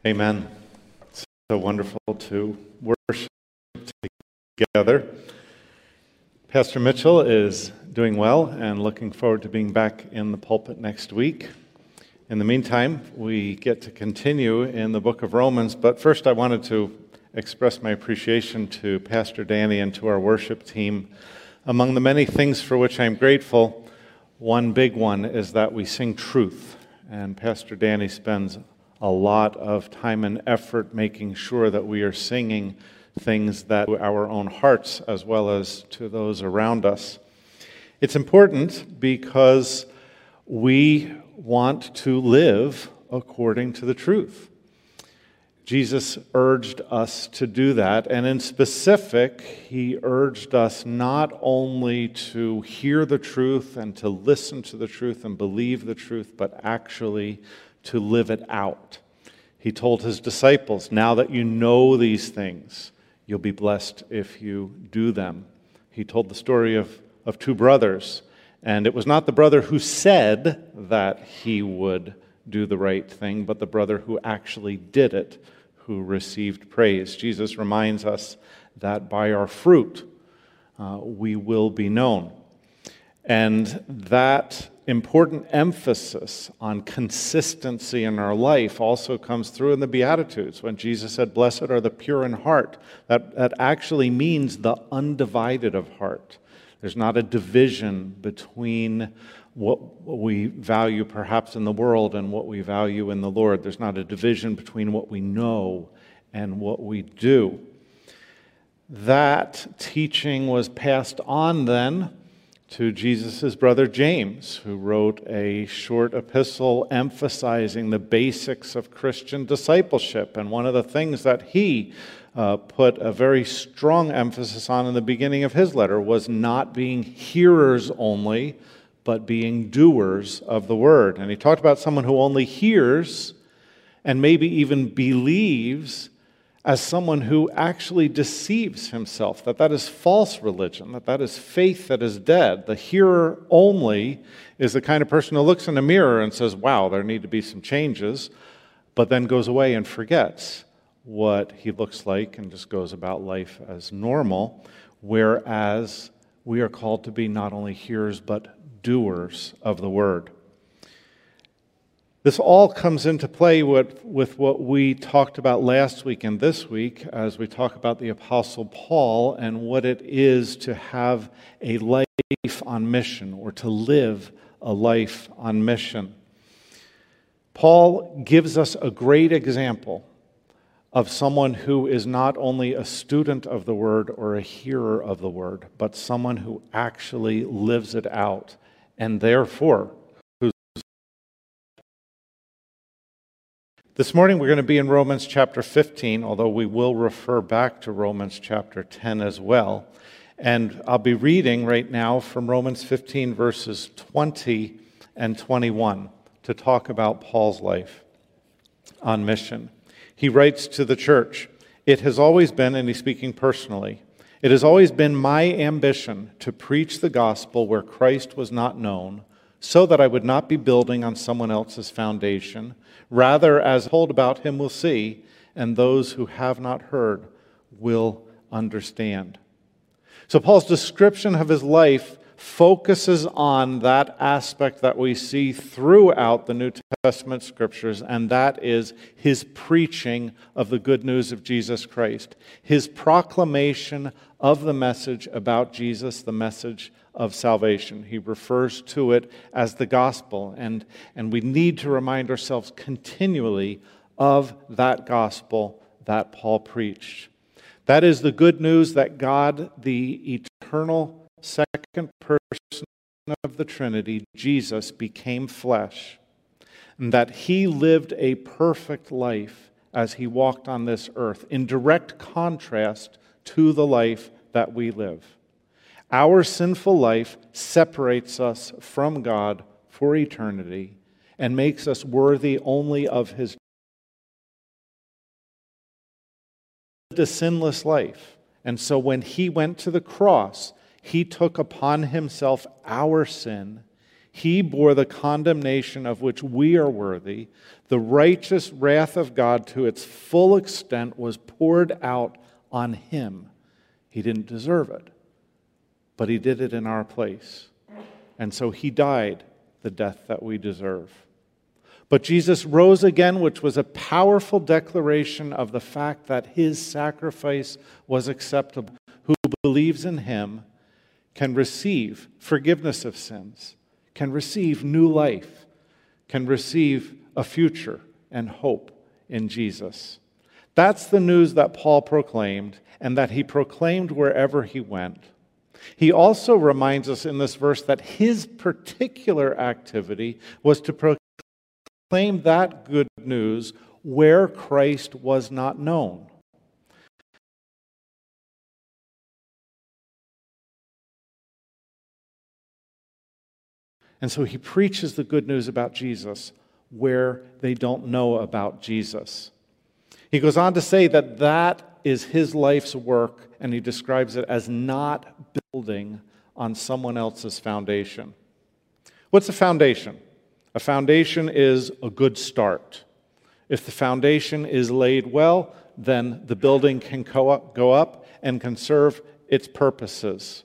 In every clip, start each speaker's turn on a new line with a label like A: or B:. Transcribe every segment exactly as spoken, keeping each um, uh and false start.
A: Amen. It's so wonderful to worship together. Pastor Mitchell is doing well and looking forward to being back in the pulpit next week. In the meantime, we get to continue in the book of Romans, but first I wanted to express my appreciation to Pastor Danny and to our worship team. Among the many things for which I'm grateful, one big one is that we sing truth, and Pastor Danny spends a lot of time and effort making sure that we are singing things that to our own hearts as well as to those around us. It's important because we want to live according to the truth. Jesus urged us to do that, and in specific, he urged us not only to hear the truth and to listen to the truth and believe the truth, but actually to live it out. He told his disciples, now that you know these things, you'll be blessed if you do them. He told the story of, of two brothers, and it was not the brother who said that he would do the right thing, but the brother who actually did it, who received praise. Jesus reminds us that by our fruit, uh, we will be known. And that important emphasis on consistency in our life also comes through in the Beatitudes. When Jesus said, blessed are the pure in heart, that, that actually means the undivided of heart. There's not a division between what we value perhaps in the world and what we value in the Lord. There's not a division between what we know and what we do. That teaching was passed on then to Jesus' brother James, who wrote a short epistle emphasizing the basics of Christian discipleship. And one of the things that he uh, put a very strong emphasis on in the beginning of his letter was not being hearers only, but being doers of the word. And he talked about someone who only hears and maybe even believes as someone who actually deceives himself, that that is false religion, that that is faith that is dead. The hearer only is the kind of person who looks in a mirror and says, wow, there need to be some changes, but then goes away and forgets what he looks like and just goes about life as normal, whereas we are called to be not only hearers, but doers of the word. This all comes into play with, with what we talked about last week and this week as we talk about the Apostle Paul and what it is to have a life on mission or to live a life on mission. Paul gives us a great example of someone who is not only a student of the word or a hearer of the word, but someone who actually lives it out and therefore This morning we're going to be in Romans chapter fifteen, although we will refer back to Romans chapter ten as well. And I'll be reading right now from Romans fifteen verses twenty and twenty-one to talk about Paul's life on mission. He writes to the church, it has always been, and he's speaking personally, it has always been my ambition to preach the gospel where Christ was not known, so that I would not be building on someone else's foundation. Rather, as told about him will see, and those who have not heard will understand. So Paul's description of his life focuses on that aspect that we see throughout the New Testament scriptures, and that is his preaching of the good news of Jesus Christ, his proclamation of the message about Jesus, the message of salvation. He refers to it as the gospel, and, and we need to remind ourselves continually of that gospel that Paul preached. That is the good news that God, the eternal second person of the Trinity, Jesus, became flesh, and that he lived a perfect life as he walked on this earth, in direct contrast to the life that we live. Our sinful life separates us from God for eternity and makes us worthy only of his a sinless life. And so when he went to the cross, he took upon himself our sin. He bore the condemnation of which we are worthy. The righteous wrath of God to its full extent was poured out on him. He didn't deserve it, but he did it in our place. And so he died the death that we deserve. But Jesus rose again, which was a powerful declaration of the fact that his sacrifice was acceptable. Who believes in him can receive forgiveness of sins, can receive new life, can receive a future and hope in Jesus. That's the news that Paul proclaimed, and that he proclaimed wherever he went. He also reminds us in this verse that his particular activity was to proclaim that good news where Christ was not known. And so he preaches the good news about Jesus where they don't know about Jesus. He goes on to say that that is his life's work, and he describes it as not building on someone else's foundation. What's a foundation? A foundation is a good start. If the foundation is laid well, then the building can go up, go up and can serve its purposes.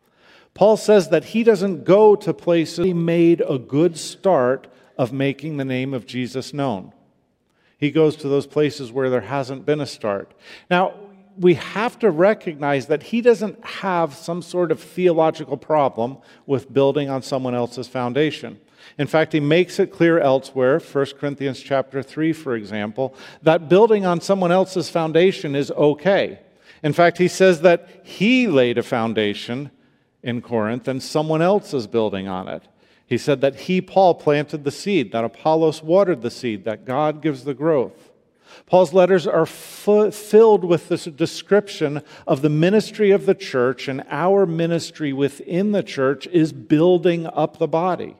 A: Paul says that he doesn't go to places he made a good start of making the name of Jesus known. He goes to those places where there hasn't been a start. Now, we have to recognize that he doesn't have some sort of theological problem with building on someone else's foundation. In fact, he makes it clear elsewhere, First Corinthians chapter three, for example, that building on someone else's foundation is okay. In fact, he says that he laid a foundation in Corinth and someone else is building on it. He said that he, Paul, planted the seed, that Apollos watered the seed, that God gives the growth. Paul's letters are f- filled with this description of the ministry of the church, and our ministry within the church is building up the body.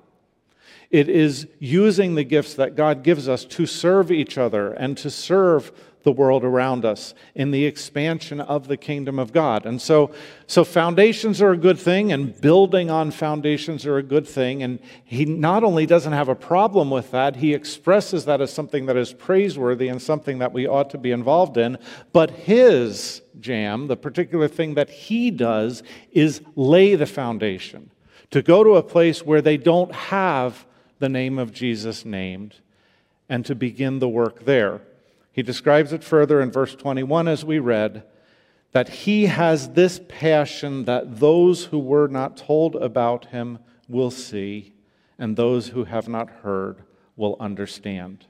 A: It is using the gifts that God gives us to serve each other and to serve the world around us in the expansion of the kingdom of God. And so, so foundations are a good thing, and building on foundations are a good thing. And he not only doesn't have a problem with that, he expresses that as something that is praiseworthy and something that we ought to be involved in. But his jam, the particular thing that he does, is lay the foundation. To go to a place where they don't have the name of Jesus named, and to begin the work there. He describes it further in verse twenty-one as we read, that he has this passion that those who were not told about him will see, and those who have not heard will understand.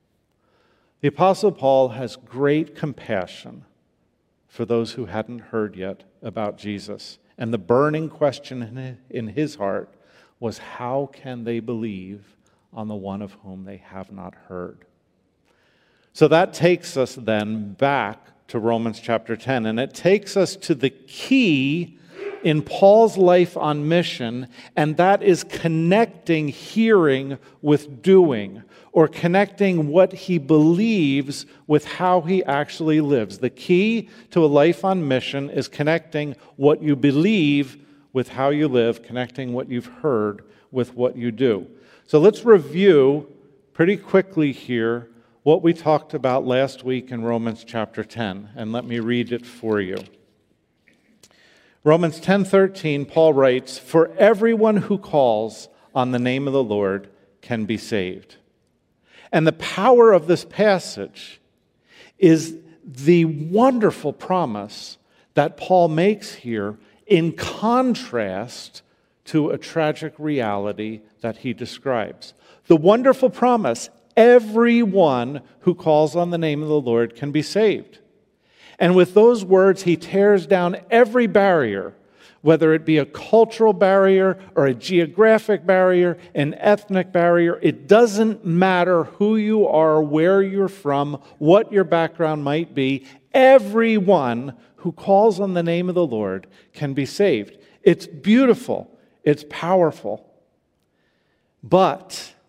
A: The Apostle Paul has great compassion for those who hadn't heard yet about Jesus. And the burning question in his heart was, how can they believe on the one of whom they have not heard? So that takes us then back to Romans chapter ten, and it takes us to the key in Paul's life on mission, and that is connecting hearing with doing, or connecting what he believes with how he actually lives. The key to a life on mission is connecting what you believe with how you live, connecting what you've heard with what you do. So let's review pretty quickly here what we talked about last week in Romans chapter ten, and let me read it for you. Romans ten thirteen, Paul writes, "For everyone who calls on the name of the Lord can be saved." And the power of this passage is the wonderful promise that Paul makes here in contrast to a tragic reality that he describes. The wonderful promise, everyone who calls on the name of the Lord can be saved. And with those words, he tears down every barrier, whether it be a cultural barrier or a geographic barrier, an ethnic barrier. It doesn't matter who you are, where you're from, what your background might be. Everyone who calls on the name of the Lord can be saved. It's beautiful. It's powerful. But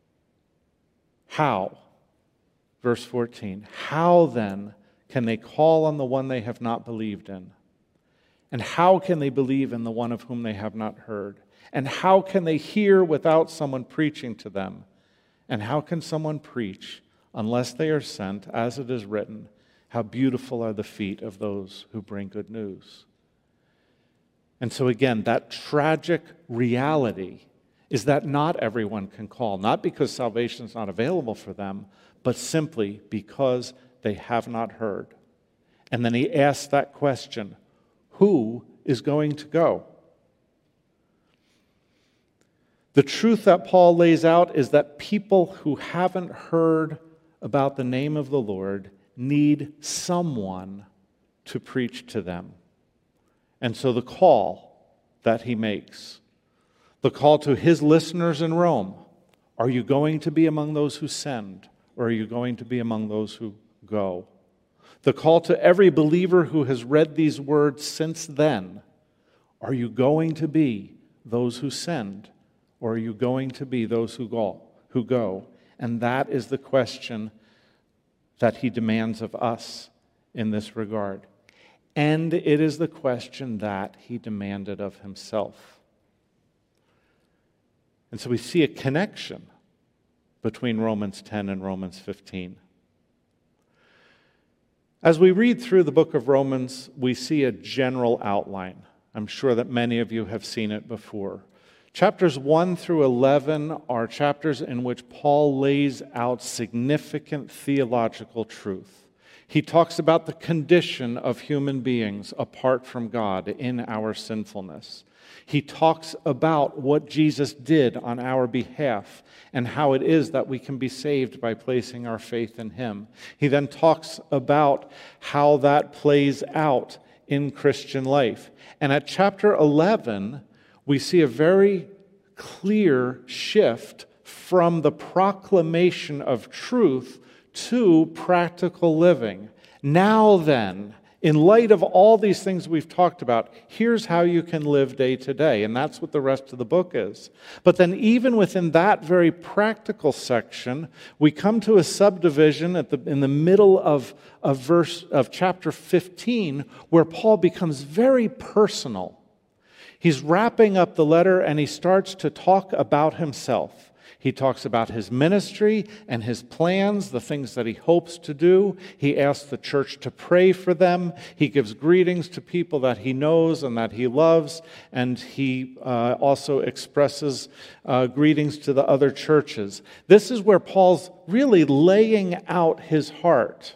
A: how? Verse fourteen. How then can they call on the one they have not believed in? And how can they believe in the one of whom they have not heard? And how can they hear without someone preaching to them? And how can someone preach unless they are sent, as it is written, how beautiful are the feet of those who bring good news? And so again, that tragic reality is that not everyone can call, not because salvation is not available for them, but simply because they have not heard. And then he asks that question, who is going to go? The truth that Paul lays out is that people who haven't heard about the name of the Lord need someone to preach to them. And so the call that he makes, the call to his listeners in Rome, are you going to be among those who send, or are you going to be among those who go? The call to every believer who has read these words since then, are you going to be those who send, or are you going to be those who go? Who go? And that is the question that he demands of us in this regard. And it is the question that he demanded of himself. And so we see a connection between Romans ten and Romans fifteen. As we read through the book of Romans, we see a general outline. I'm sure that many of you have seen it before. Chapters one through eleven are chapters in which Paul lays out significant theological truth. He talks about the condition of human beings apart from God in our sinfulness. He talks about what Jesus did on our behalf and how it is that we can be saved by placing our faith in him. He then talks about how that plays out in Christian life. And at chapter eleven, we see a very clear shift from the proclamation of truth to practical living. Now then, in light of all these things we've talked about, here's how you can live day to day. And that's what the rest of the book is. But then even within that very practical section, we come to a subdivision at the, in the middle of, of, verse, of chapter fifteen where Paul becomes very personal. He's wrapping up the letter and he starts to talk about himself. He talks about his ministry and his plans, the things that he hopes to do. He asks the church to pray for them. He gives greetings to people that he knows and that he loves. And he uh, also expresses uh, greetings to the other churches. This is where Paul's really laying out his heart.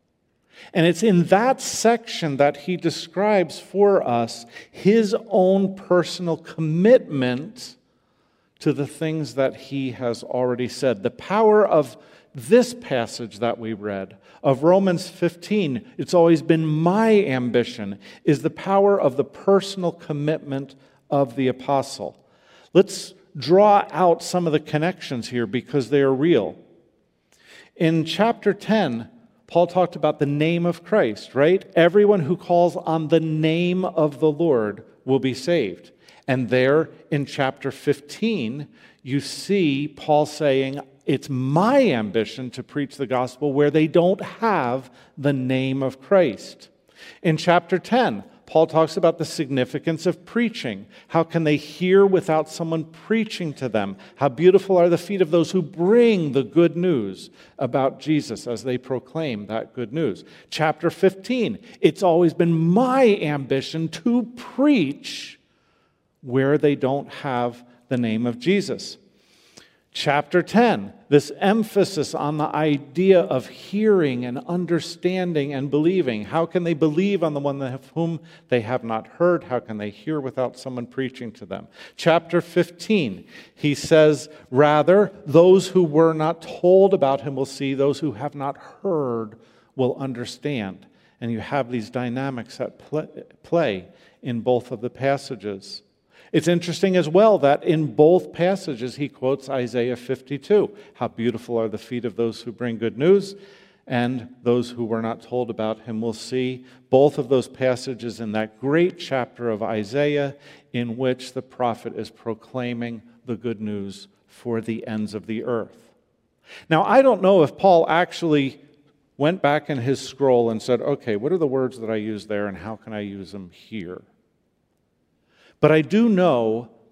A: And it's in that section that he describes for us his own personal commitment to the things that he has already said. The power of this passage that we read, of Romans fifteen, it's always been my ambition, is the power of the personal commitment of the apostle. Let's draw out some of the connections here because they are real. In chapter ten, Paul talked about the name of Christ, right? Everyone who calls on the name of the Lord will be saved. And there in chapter fifteen, you see Paul saying, it's my ambition to preach the gospel where they don't have the name of Christ. In chapter ten, Paul talks about the significance of preaching. How can they hear without someone preaching to them? How beautiful are the feet of those who bring the good news about Jesus as they proclaim that good news. Chapter fifteen, it's always been my ambition to preach where they don't have the name of Jesus. Chapter ten, this emphasis on the idea of hearing and understanding and believing. How can they believe on the one of whom they have not heard? How can they hear without someone preaching to them? Chapter fifteen, he says, rather, those who were not told about him will see, those who have not heard will understand. And you have these dynamics at play in both of the passages. It's interesting as well that in both passages he quotes Isaiah fifty-two. How beautiful are the feet of those who bring good news, and those who were not told about him will see. Both of those passages in that great chapter of Isaiah in which the prophet is proclaiming the good news for the ends of the earth. Now, I don't know if Paul actually went back in his scroll and said, okay, what are the words that I use there and how can I use them here? But I do know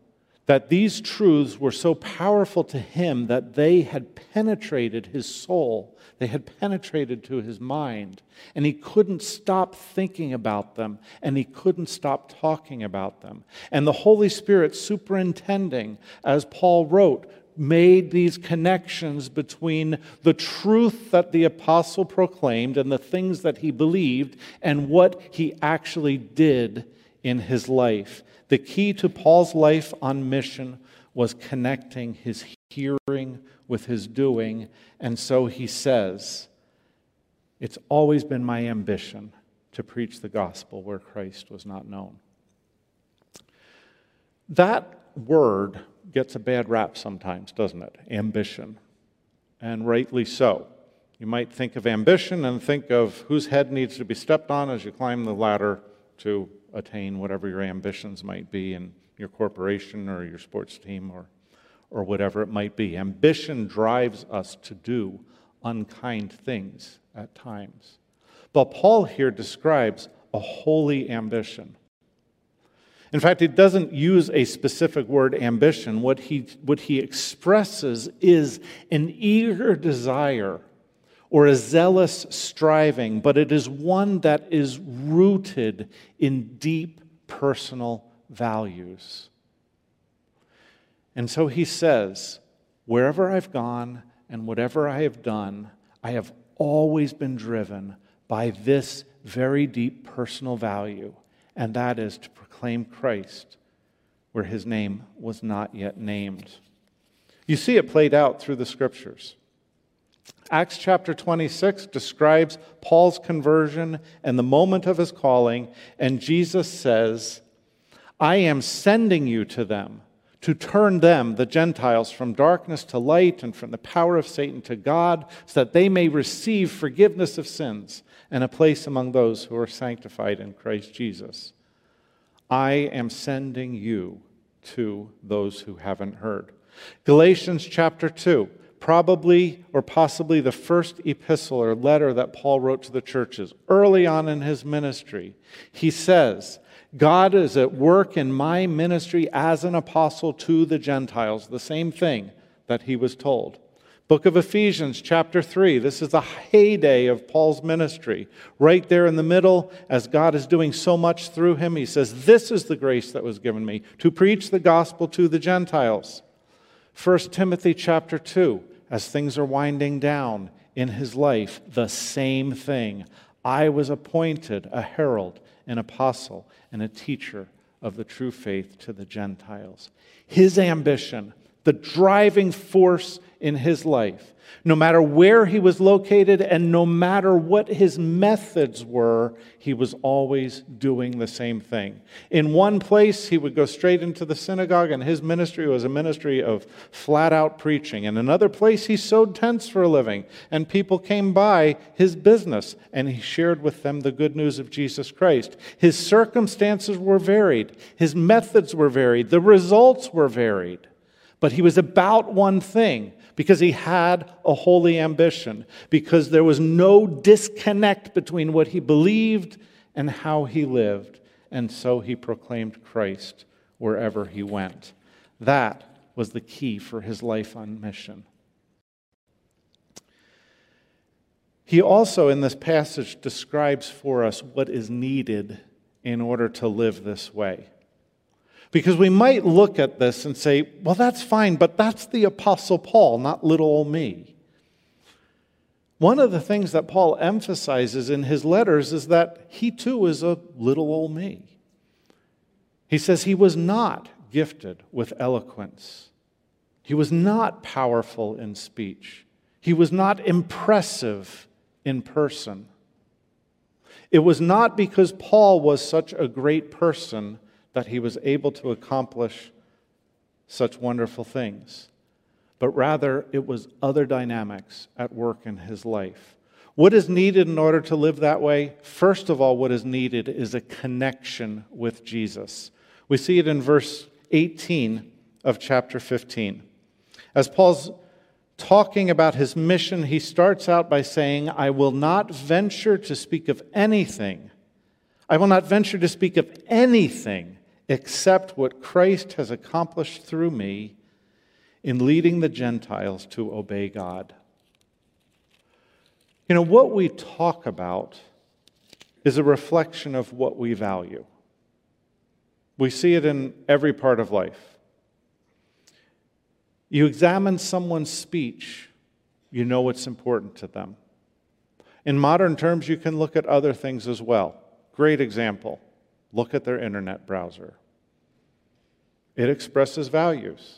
A: that these truths were so powerful to him that they had penetrated his soul. They had penetrated to his mind, and he couldn't stop thinking about them, and he couldn't stop talking about them. And the Holy Spirit, superintending, as Paul wrote, made these connections between the truth that the apostle proclaimed and the things that he believed and what he actually did in his life. The key to Paul's life on mission was connecting his hearing with his doing, and so he says, "It's always been my ambition to preach the gospel where Christ was not known." That word gets a bad rap sometimes, doesn't it? Ambition. And rightly so. You might think of ambition and think of whose head needs to be stepped on as you climb the ladder to attain whatever your ambitions might be in your corporation or your sports team or, or whatever it might be. Ambition drives us to do unkind things at times. But Paul here describes a holy ambition. In fact, it doesn't use a specific word, ambition. What he, what he expresses is an eager desire or a zealous striving, but it is one that is rooted in deep personal values. And so he says, wherever I've gone and whatever I have done, I have always been driven by this very deep personal value, and that is to proclaim Christ where his name was not yet named. You see it played out through the Scriptures. Acts chapter twenty-six describes Paul's conversion and the moment of his calling, and Jesus says, "I am sending you to them to turn them, the Gentiles, from darkness to light and from the power of Satan to God, so that they may receive forgiveness of sins and a place among those who are sanctified in Christ Jesus. I am sending you to those who haven't heard." Galatians chapter two, probably or possibly the first epistle or letter that Paul wrote to the churches early on in his ministry. He says, "God is at work in my ministry as an apostle to the Gentiles," the same thing that he was told. Book of Ephesians chapter three, this is the heyday of Paul's ministry. Right there in the middle, as God is doing so much through him, he says, "This is the grace that was given me, to preach the gospel to the Gentiles." First Timothy chapter two, as things are winding down in his life, the same thing. "I was appointed a herald, an apostle, and a teacher of the true faith to the Gentiles." His ambition, the driving force in his life, no matter where he was located and no matter what his methods were, he was always doing the same thing. In one place, he would go straight into the synagogue, and his ministry was a ministry of flat-out preaching. In another place, he sewed tents for a living, and people came by his business, and he shared with them the good news of Jesus Christ. His circumstances were varied. His methods were varied. The results were varied. But he was about one thing, because he had a holy ambition, because there was no disconnect between what he believed and how he lived, and so he proclaimed Christ wherever he went. That was the key for his life on mission. He also, in this passage, describes for us what is needed in order to live this way. Because we might look at this and say, well, that's fine, but that's the Apostle Paul, not little old me. One of the things that Paul emphasizes in his letters is that he too is a little old me. He says he was not gifted with eloquence. He was not powerful in speech. He was not impressive in person. It was not because Paul was such a great person that he was able to accomplish such wonderful things, but rather it was other dynamics at work in his life. What is needed in order to live that way? First of all, what is needed is a connection with Jesus. We see it in verse eighteen of chapter fifteen. As Paul's talking about his mission, he starts out by saying, "I will not venture to speak of anything. I will not venture to speak of anything except what Christ has accomplished through me in leading the Gentiles to obey God. You know, what we talk about is a reflection of what we value. We see it in every part of life. You examine someone's speech, you know what's important to them. In modern terms, you can look at other things as well. Great example. Look at their internet browser. It expresses values.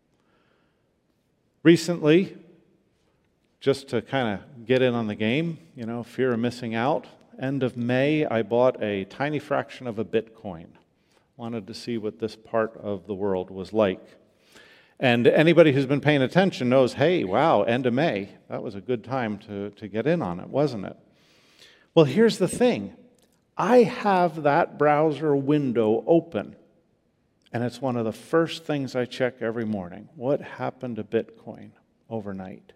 A: Recently, just to kind of get in on the game, you know, fear of missing out, end of May, I bought a tiny fraction of a Bitcoin. Wanted to see what this part of the world was like. And anybody who's been paying attention knows, hey, wow, end of May, that was a good time to, to get in on it, wasn't it? Well, here's the thing. I have that browser window open, and it's one of the first things I check every morning. What happened to Bitcoin overnight?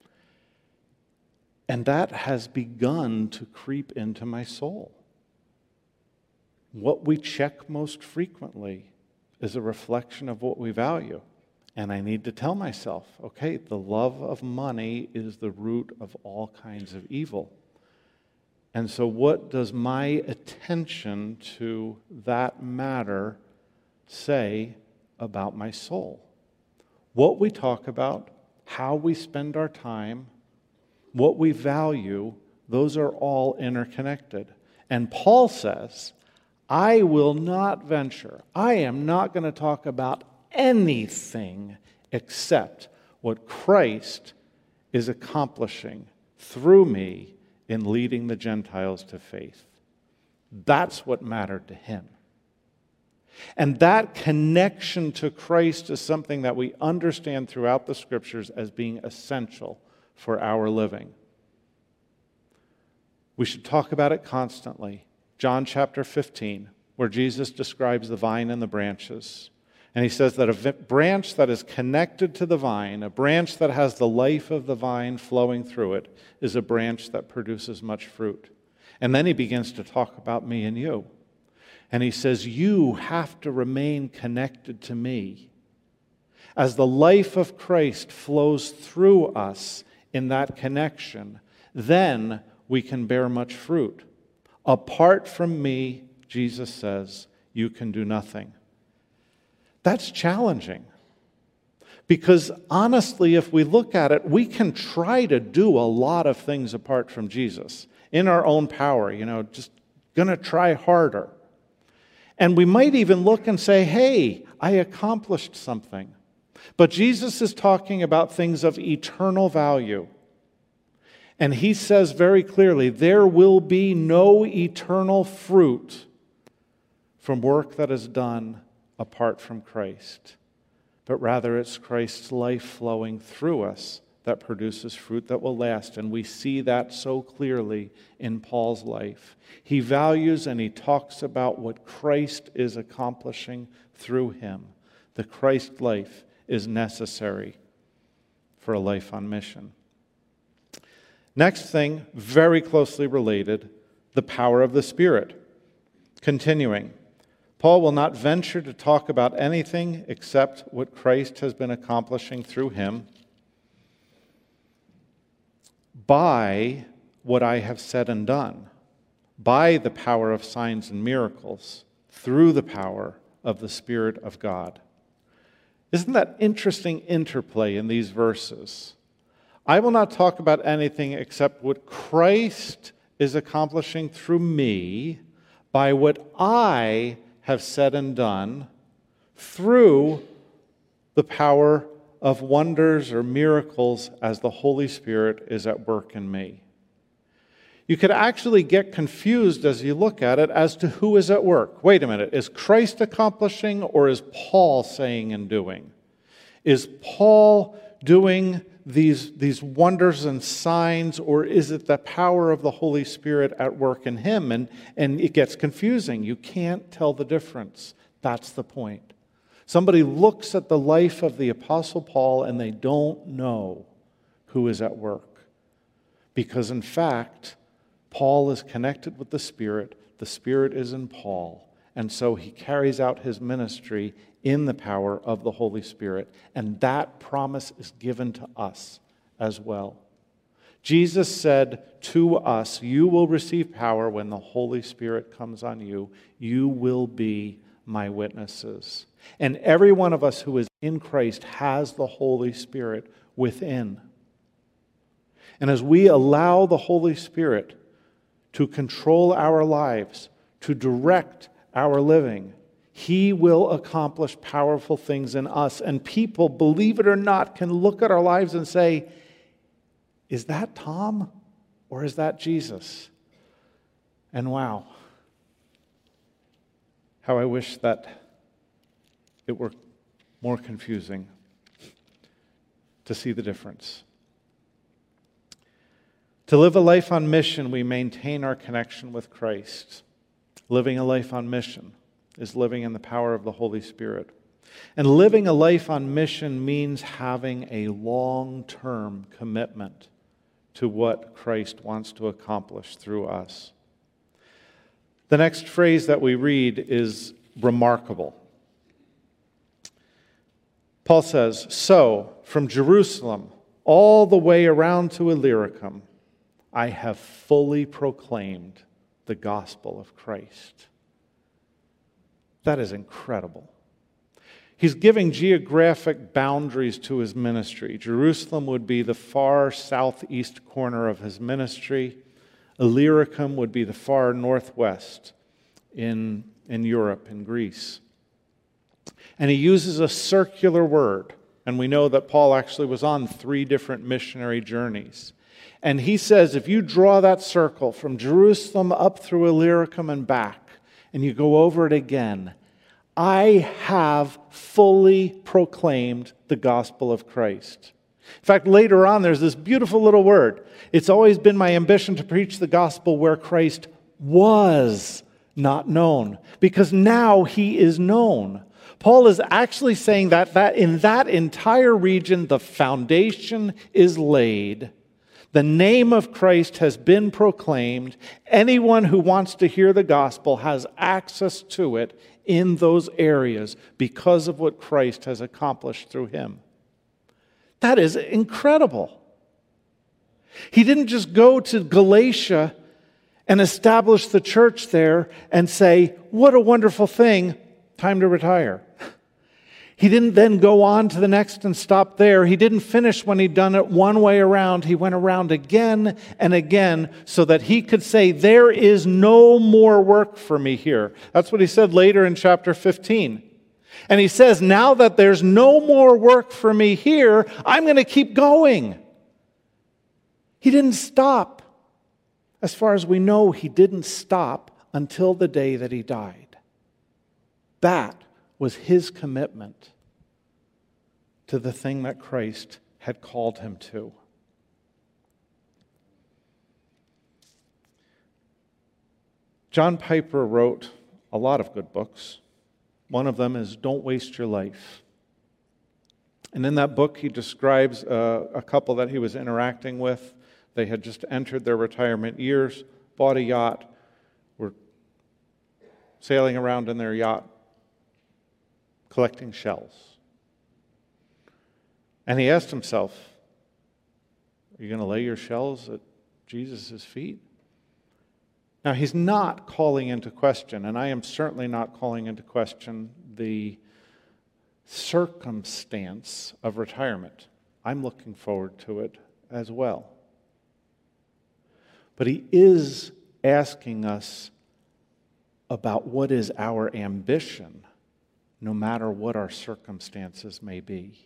A: And that has begun to creep into my soul. What we check most frequently is a reflection of what we value. And I need to tell myself, okay, the love of money is the root of all kinds of evil. And so what does my attention to that matter say about my soul? What we talk about, how we spend our time, what we value, those are all interconnected. And Paul says, I will not venture, I am not going to talk about anything except what Christ is accomplishing through me in leading the Gentiles to faith. That's what mattered to him. And that connection to Christ is something that we understand throughout the Scriptures as being essential for our living. We should talk about it constantly. John chapter fifteen, where Jesus describes the vine and the branches. And he says that a branch that is connected to the vine, a branch that has the life of the vine flowing through it, is a branch that produces much fruit. And then he begins to talk about me and you. And he says, you have to remain connected to me. As the life of Christ flows through us in that connection, then we can bear much fruit. Apart from me, Jesus says, you can do nothing. That's challenging. Because honestly, if we look at it, we can try to do a lot of things apart from Jesus in our own power, you know, just going to try harder. And we might even look and say, hey, I accomplished something. But Jesus is talking about things of eternal value. And he says very clearly, there will be no eternal fruit from work that is done apart from Christ. But rather it's Christ's life flowing through us that produces fruit that will last. And we see that so clearly in Paul's life. He values and he talks about what Christ is accomplishing through him. The Christ life is necessary for a life on mission. Next thing, very closely related, the power of the Spirit. Continuing, Paul will not venture to talk about anything except what Christ has been accomplishing through him by what I have said and done, by the power of signs and miracles, through the power of the Spirit of God. Isn't that interesting interplay in these verses? I will not talk about anything except what Christ is accomplishing through me by what I have said and done through the power of wonders or miracles as the Holy Spirit is at work in me. You could actually get confused as you look at it as to who is at work. Wait a minute, is Christ accomplishing or is Paul saying and doing? Is Paul doing these, these wonders and signs, or is it the power of the Holy Spirit at work in him? And, and it gets confusing. You can't tell the difference. That's the point. Somebody looks at the life of the Apostle Paul and they don't know who is at work. Because in fact, Paul is connected with the Spirit, the Spirit is in Paul, And so he carries out his ministry in the power of the Holy Spirit. And that promise is given to us as well. Jesus said to us, "You will receive power when the Holy Spirit comes on you. You will be my witnesses." And every one of us who is in Christ has the Holy Spirit within. And as we allow the Holy Spirit to control our lives, to direct our living, He will accomplish powerful things in us. And people, believe it or not, can look at our lives and say, "Is that Tom or is that Jesus?" And wow, how I wish that it were more confusing to see the difference. To live a life on mission, we maintain our connection with Christ. Living a life on mission is living in the power of the Holy Spirit. And living a life on mission means having a long-term commitment to what Christ wants to accomplish through us. The next phrase that we read is remarkable. Paul says, "So, from Jerusalem all the way around to Illyricum, I have fully proclaimed the gospel of Christ." That is incredible. He's giving geographic boundaries to his ministry. Jerusalem would be the far southeast corner of his ministry. Illyricum would be the far northwest in, in Europe, in Greece. And he uses a circular word. And we know that Paul actually was on three different missionary journeys. And he says, if you draw that circle from Jerusalem up through Illyricum and back, and you go over it again, I have fully proclaimed the gospel of Christ. In fact, later on, there's this beautiful little word. It's always been my ambition to preach the gospel where Christ was not known, because now he is known. Paul is actually saying that, that in that entire region, the foundation is laid. The name of Christ has been proclaimed. Anyone who wants to hear the gospel has access to it in those areas because of what Christ has accomplished through him. That is incredible. He didn't just go to Galatia and establish the church there and say, "What a wonderful thing, time to retire." He didn't then go on to the next and stop there. He didn't finish when he'd done it one way around. He went around again and again so that he could say, "There is no more work for me here." That's what he said later in chapter fifteen. And he says, now that there's no more work for me here, I'm going to keep going. He didn't stop. As far as we know, he didn't stop until the day that he died. That was his commitment to the thing that Christ had called him to. John Piper wrote a lot of good books. One of them is Don't Waste Your Life. And in that book, he describes uh, a couple that he was interacting with. They had just entered their retirement years, bought a yacht, were sailing around in their yacht, collecting shells. And he asked himself, are you going to lay your shells at Jesus' feet? Now, he's not calling into question, and I am certainly not calling into question the circumstance of retirement. I'm looking forward to it as well. But he is asking us about what is our ambition, no matter what our circumstances may be.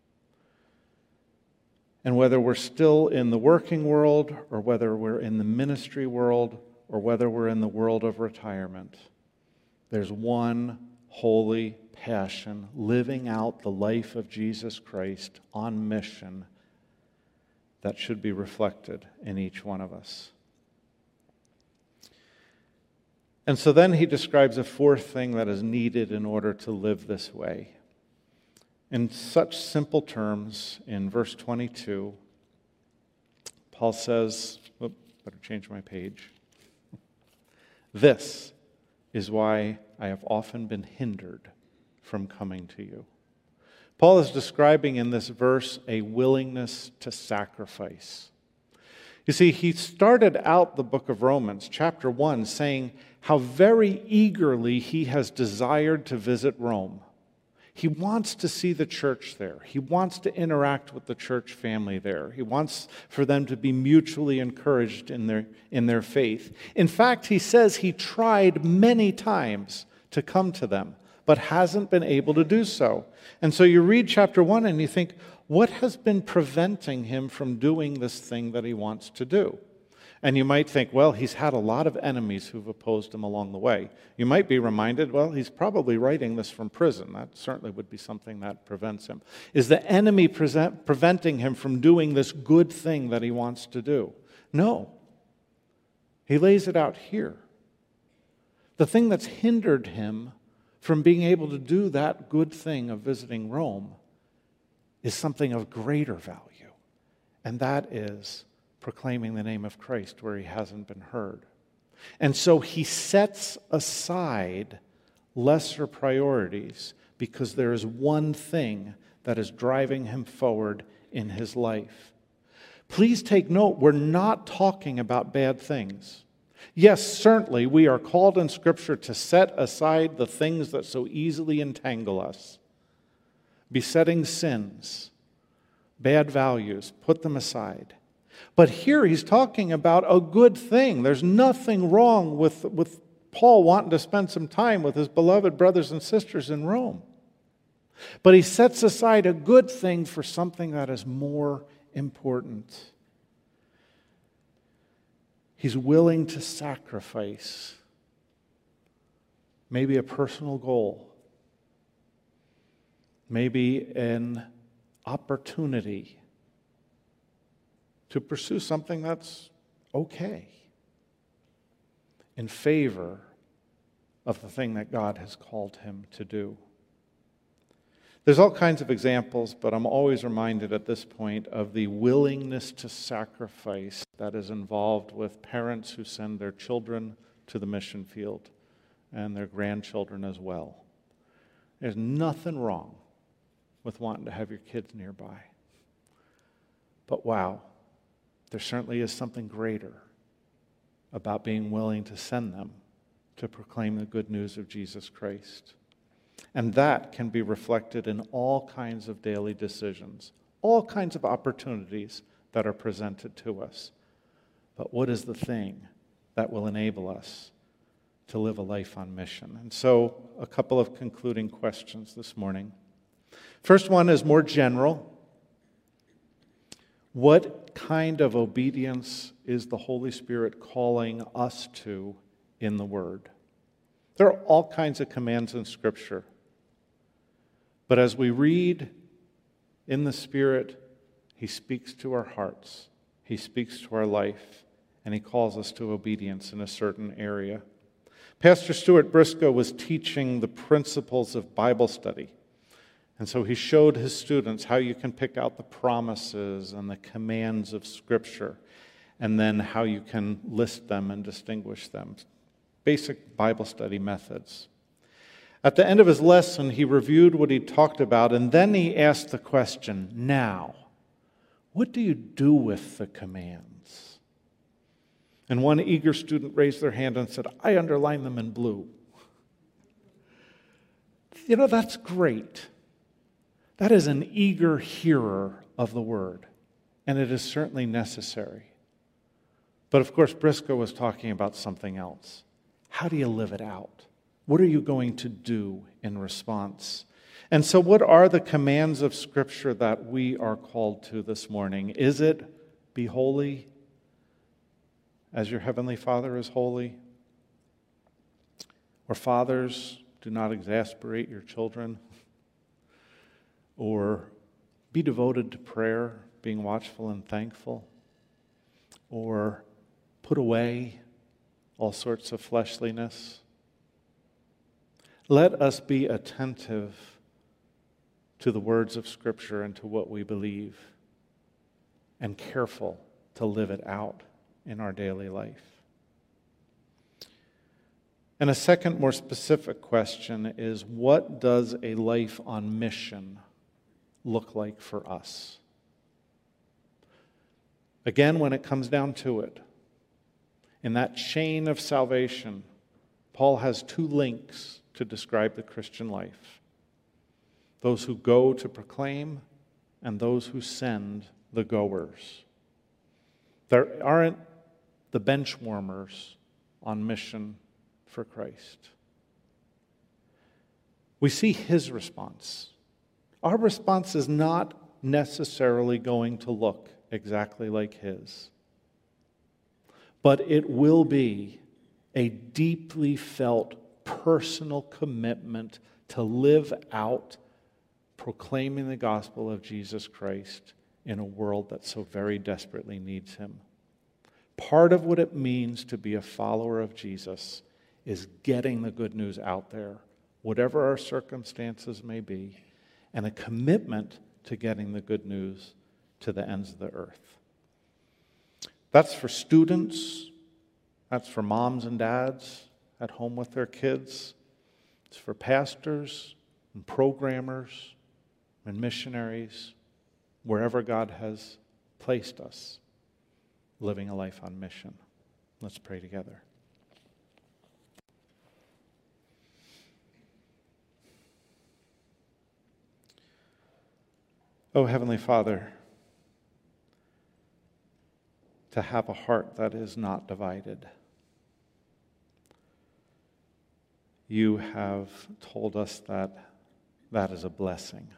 A: And whether we're still in the working world, or whether we're in the ministry world, or whether we're in the world of retirement, there's one holy passion, living out the life of Jesus Christ on mission, that should be reflected in each one of us. And so then he describes a fourth thing that is needed in order to live this way. In such simple terms, in verse twenty-two, Paul says, whoop, better change my page. This is why I have often been hindered from coming to you. Paul is describing in this verse a willingness to sacrifice. You see, he started out the book of Romans, chapter one, saying how very eagerly he has desired to visit Rome. He wants to see the church there. He wants to interact with the church family there. He wants for them to be mutually encouraged in their, in their faith. In fact, he says he tried many times to come to them, but hasn't been able to do so. And so you read chapter one and you think, what has been preventing him from doing this thing that he wants to do? And you might think, well, he's had a lot of enemies who've opposed him along the way. You might be reminded, well, he's probably writing this from prison. That certainly would be something that prevents him. Is the enemy present, preventing him from doing this good thing that he wants to do? No. He lays it out here. The thing that's hindered him from being able to do that good thing of visiting Rome is something of greater value, and that is proclaiming the name of Christ where he hasn't been heard. And so he sets aside lesser priorities because there is one thing that is driving him forward in his life. Please take note, we're not talking about bad things. Yes, certainly we are called in Scripture to set aside the things that so easily entangle us. Besetting sins, bad values, put them aside. But here he's talking about a good thing. There's nothing wrong with, with Paul wanting to spend some time with his beloved brothers and sisters in Rome. But he sets aside a good thing for something that is more important. He's willing to sacrifice maybe a personal goal, maybe an opportunity to pursue something that's okay in favor of the thing that God has called him to do. There's all kinds of examples, but I'm always reminded at this point of the willingness to sacrifice that is involved with parents who send their children to the mission field and their grandchildren as well. There's nothing wrong with wanting to have your kids nearby. But wow, there certainly is something greater about being willing to send them to proclaim the good news of Jesus Christ. And that can be reflected in all kinds of daily decisions, all kinds of opportunities that are presented to us. But what is the thing that will enable us to live a life on mission? And so, a couple of concluding questions this morning. First one is more general. What kind of obedience is the Holy Spirit calling us to in the Word? There are all kinds of commands in Scripture. But as we read in the Spirit, He speaks to our hearts. He speaks to our life. And He calls us to obedience in a certain area. Pastor Stuart Briscoe was teaching the principles of Bible study. And so he showed his students how you can pick out the promises and the commands of Scripture, and then how you can list them and distinguish them. Basic Bible study methods. At the end of his lesson, he reviewed what he talked about, and then he asked the question, now, what do you do with the commands? And one eager student raised their hand and said, I underline them in blue. You know, that's great. That is an eager hearer of the Word, and it is certainly necessary. But of course, Briscoe was talking about something else. How do you live it out? What are you going to do in response? And so what are the commands of Scripture that we are called to this morning? Is it be holy as your heavenly Father is holy? Or fathers, do not exasperate your children? Or be devoted to prayer, being watchful and thankful? Or put away all sorts of fleshliness? Let us be attentive to the words of Scripture and to what we believe, and careful to live it out in our daily life. And a second, more specific question is, what does a life on mission look like for us? Again, when it comes down to it, in that chain of salvation, Paul has two links to describe the Christian life: those who go to proclaim and those who send the goers. There aren't the bench warmers on mission for Christ. We see his response. Our response is not necessarily going to look exactly like his, but it will be a deeply felt personal commitment to live out proclaiming the gospel of Jesus Christ in a world that so very desperately needs him. Part of what it means to be a follower of Jesus is getting the good news out there, whatever our circumstances may be, and a commitment to getting the good news to the ends of the earth. That's for students. That's for moms and dads at home with their kids. It's for pastors and programmers and missionaries, wherever God has placed us, living a life on mission. Let's pray together. Oh, Heavenly Father, to have a heart that is not divided. You have told us that that is a blessing.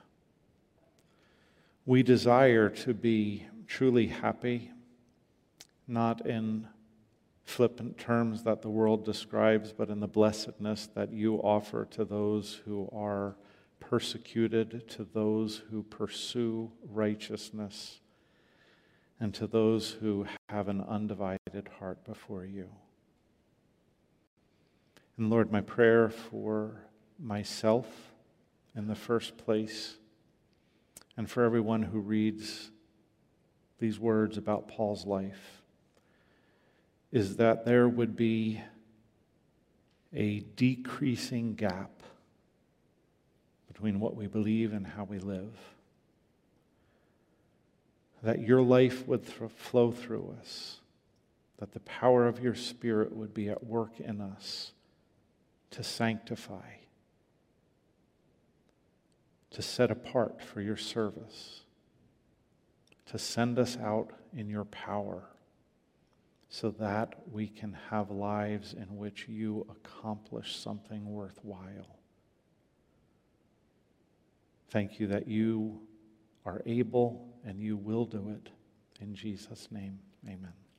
A: We desire to be truly happy, not in flippant terms that the world describes, but in the blessedness that you offer to those who are persecuted, to those who pursue righteousness, and to those who have an undivided heart before you. And Lord, my prayer for myself in the first place, and for everyone who reads these words about Paul's life, is that there would be a decreasing gap between what we believe and how we live. That your life would th- flow through us, that the power of your Spirit would be at work in us to sanctify, to set apart for your service, to send us out in your power, so that we can have lives in which you accomplish something worthwhile. Thank you that you are able and you will do it. In Jesus' name, amen.